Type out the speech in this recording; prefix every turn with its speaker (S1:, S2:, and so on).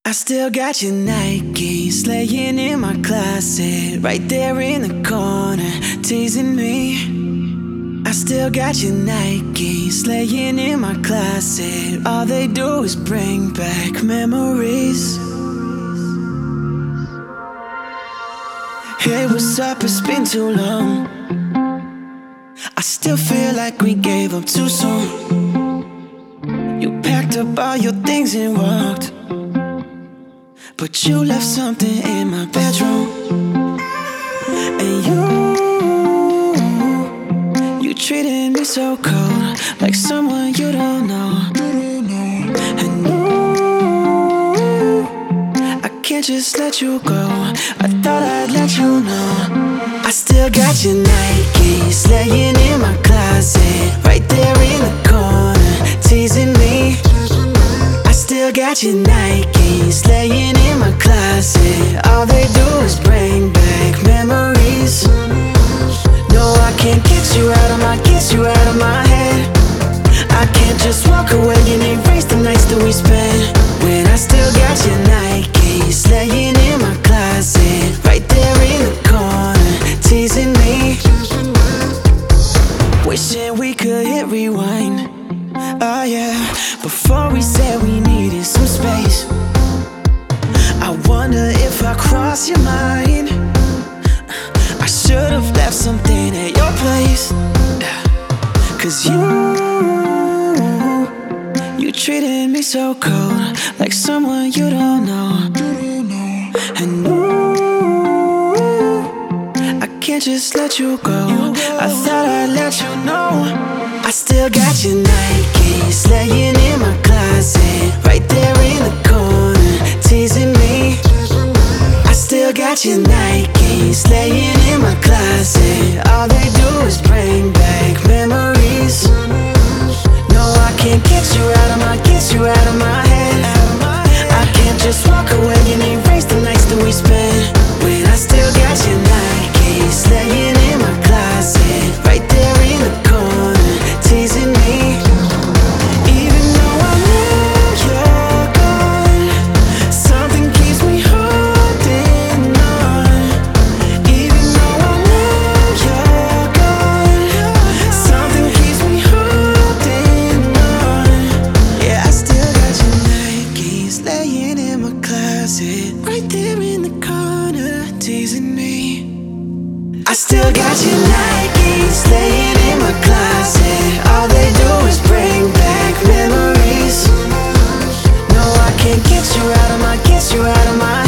S1: I still got your Nikes laying in my closet, right there in the corner, teasing me. I still got your Nikes laying in my closet. All they do is bring back memories. Hey, what's up? It's been too long. I still feel like we gave up too soon. You packed up all your things and walked, but you left something in my bedroom. And you treated me so cold, like someone you don't know. And I can't just let you go. I thought I'd let you know. I still got your Nikes laying in my closet, right there in the corner, teasing me. I still got your Nikes laying in my closet. All they do is bring back memories. No, I can't get you out of my head. I can't just walk away and erase the nights that we spent, when I still got your Nikes laying in my closet, right there in the corner, teasing me. Wishing we could hit rewind. Oh yeah, before we said we needed some space. I wonder if I crossed your mind. I should've left something at your place. 'Cause you treated me so cold, like someone you don't know. And I can't just let you go. I thought I'd let you know. I still got your Nikes laying in my closet, right there in the corner, teasing me. I still got your Nikes laying in my closet. All they do is bring back memories. No, I can't get you out of my head. I can't just walk away and erase the nights that we spent, when I still got your Nikes laying in my closet, right there in the corner, teasing me. Even though I know you're gone, something keeps me holding on. Even though I know you're gone, something keeps me holding on. Yeah, I still got your Nikes laying in my closet, right there in the corner, teasing me. I still got your Nikes laying in my closet. All they do is bring back memories. No, I can't get you out of my